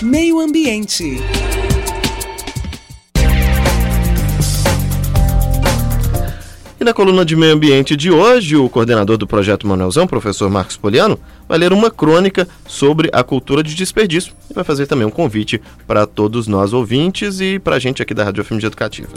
Meio Ambiente. E na coluna de Meio Ambiente de hoje, o coordenador do Projeto Manuelzão, professor Marcos Poliano, vai ler uma crônica sobre a cultura de desperdício e vai fazer também um convite para todos nós ouvintes e para a gente aqui da Rádio FMG Educativa.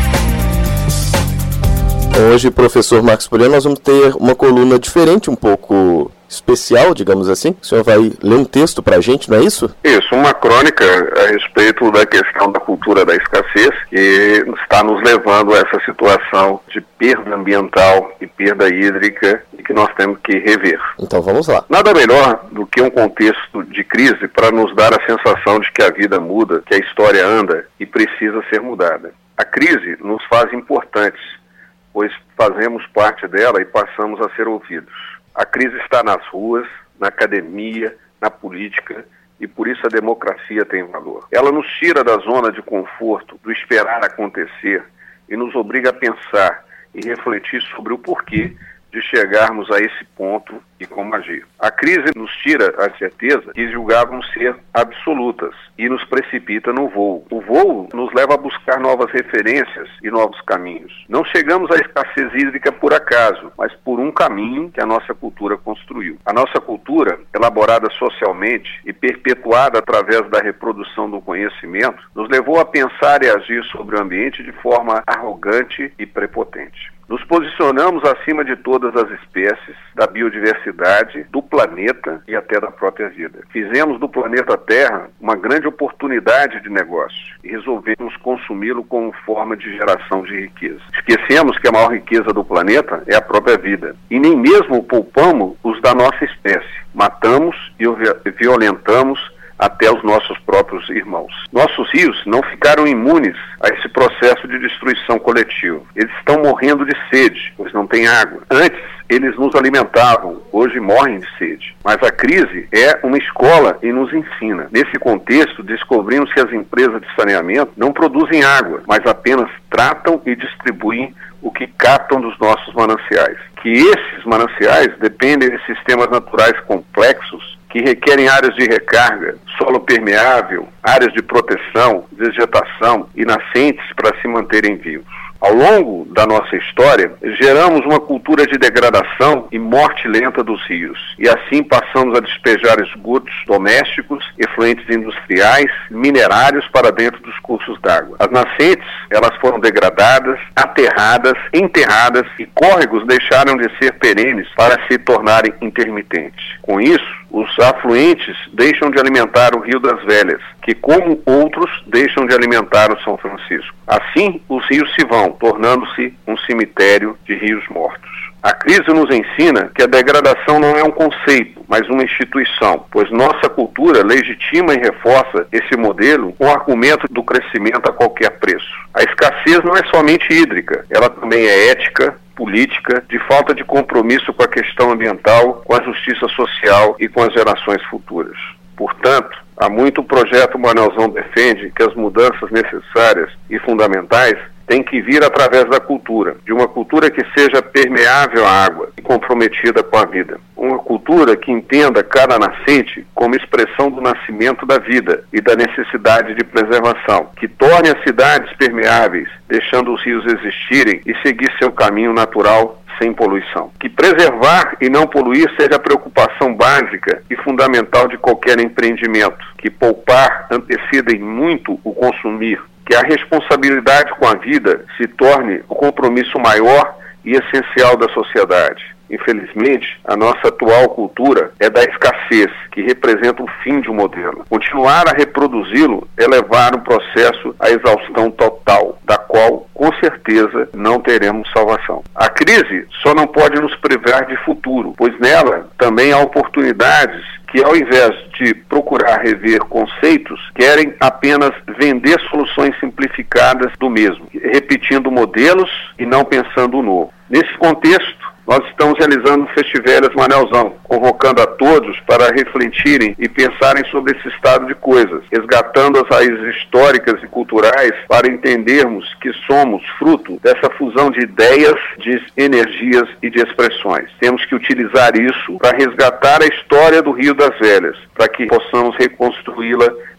Hoje, professor Marcos Poliano, nós vamos ter uma coluna diferente, um pouco especial, digamos assim. O senhor vai ler um texto para a gente, não é isso? Isso, uma crônica a respeito da questão da cultura da escassez, que está nos levando a essa situação de perda ambiental e perda hídrica e que nós temos que rever. Então vamos lá. Nada melhor do que um contexto de crise para nos dar a sensação de que a vida muda, que a história anda e precisa ser mudada. A crise nos faz importantes, pois fazemos parte dela e passamos a ser ouvidos. A crise está nas ruas, na academia, na política, e por isso a democracia tem valor. Ela nos tira da zona de conforto, do esperar acontecer, e nos obriga a pensar e refletir sobre o porquê de chegarmos a esse ponto e como agir. A crise nos tira a certeza que julgávamos ser absolutas e nos precipita no voo. O voo nos leva a buscar novas referências e novos caminhos. Não chegamos à escassez hídrica por acaso, mas por um caminho que a nossa cultura construiu. A nossa cultura, elaborada socialmente e perpetuada através da reprodução do conhecimento, nos levou a pensar e agir sobre o ambiente de forma arrogante e prepotente. Nos posicionamos acima de todas as espécies, da biodiversidade, do planeta e até da própria vida. Fizemos do planeta Terra uma grande oportunidade de negócio e resolvemos consumi-lo como forma de geração de riqueza. Esquecemos que a maior riqueza do planeta é a própria vida e nem mesmo poupamos os da nossa espécie. Matamos e violentamos até os nossos próprios irmãos. Nossos rios não ficaram imunes a esse processo de destruição coletiva. Eles estão morrendo de sede, pois não tem água. Antes, eles nos alimentavam, hoje morrem de sede. Mas a crise é uma escola e nos ensina. Nesse contexto, descobrimos que as empresas de saneamento não produzem água, mas apenas tratam e distribuem o que captam dos nossos mananciais. Que esses mananciais dependem de sistemas naturais complexos que requerem áreas de recarga, solo permeável, áreas de proteção, vegetação e nascentes para se manterem vivos. Ao longo da nossa história, geramos uma cultura de degradação e morte lenta dos rios, e assim passamos a despejar esgotos domésticos, efluentes industriais, minerários para dentro dos cursos d'água. As nascentes, elas foram degradadas, aterradas, enterradas, e córregos deixaram de ser perenes para se tornarem intermitentes. Com isso, os afluentes deixam de alimentar o Rio das Velhas, que, como outros, deixam de alimentar o São Francisco. Assim, os rios se vão, tornando-se um cemitério de rios mortos. A crise nos ensina que a degradação não é um conceito, mas uma instituição, pois nossa cultura legitima e reforça esse modelo com o argumento do crescimento a qualquer preço. A escassez não é somente hídrica, ela também é ética, política, de falta de compromisso com a questão ambiental, com a justiça social e com as gerações futuras. Portanto, há muito o projeto Manuelzão defende que as mudanças necessárias e fundamentais têm que vir através da cultura, de uma cultura que seja permeável à água e comprometida com a vida. Uma cultura que entenda cada nascente como expressão do nascimento da vida e da necessidade de preservação, que torne as cidades permeáveis, deixando os rios existirem e seguir seu caminho natural sem poluição. Que preservar e não poluir seja a preocupação básica e fundamental de qualquer empreendimento. Que poupar anteceda em muito o consumir. Que a responsabilidade com a vida se torne o compromisso maior e essencial da sociedade. Infelizmente, a nossa atual cultura é da escassez, que representa o fim de um modelo. Continuar a reproduzi-lo é levar o processo à exaustão total, da qual, com certeza, não teremos salvação. A crise só não pode nos privar de futuro, pois nela também há oportunidades que, ao invés de procurar rever conceitos, querem apenas vender soluções simplificadas do mesmo, repetindo modelos e não pensando o novo. Nesse contexto, nós estamos realizando o Festivelas Manuelzão, convocando a todos para refletirem e pensarem sobre esse estado de coisas, resgatando as raízes históricas e culturais para entendermos que somos fruto dessa fusão de ideias, de energias e de expressões. Temos que utilizar isso para resgatar a história do Rio das Velhas, para que possamos reconstruí-la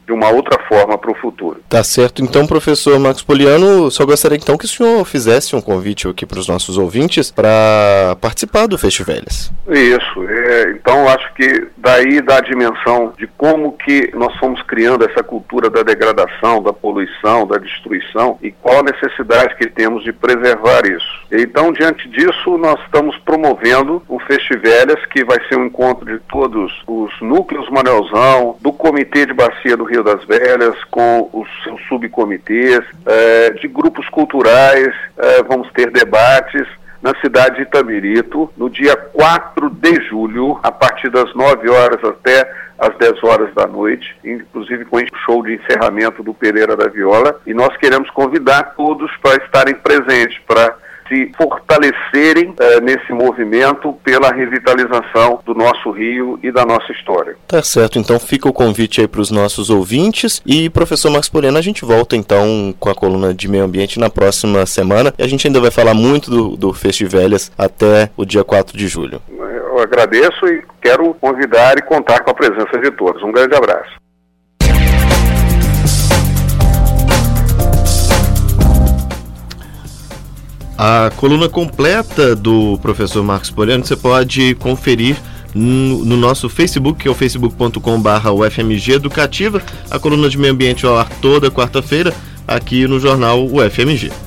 de uma outra forma para o futuro. Tá certo. Então, professor Marcos Poliano, só gostaria então que o senhor fizesse um convite aqui para os nossos ouvintes para participar do Festivelas. Isso. Então, acho que daí dá a dimensão de como que nós fomos criando essa cultura da degradação, da poluição, da destruição e qual a necessidade que temos de preservar isso. Então, diante disso, nós estamos promovendo o Festivelas, que vai ser um encontro de todos os núcleos Manuelzão, do Comitê de Bacia do Rio das Velhas, com os seus subcomitês, de grupos culturais, vamos ter debates na cidade de Itamirito, no dia 4 de julho, a partir das 9 horas até às 10 horas da noite, inclusive com o show de encerramento do Pereira da Viola, e nós queremos convidar todos para estarem presentes, para se fortalecerem nesse movimento pela revitalização do nosso Rio e da nossa história. Tá certo, então fica o convite aí para os nossos ouvintes. E, professor Marcos Poliano, a gente volta então com a coluna de meio ambiente na próxima semana, e a gente ainda vai falar muito do Festivelas até o dia 4 de julho. Eu agradeço e quero convidar e contar com a presença de todos. Um grande abraço. A coluna completa do professor Marcos Poliano você pode conferir no nosso Facebook, que é o facebook.com/UFMG Educativa. A coluna de meio ambiente ao ar toda quarta-feira aqui no jornal UFMG.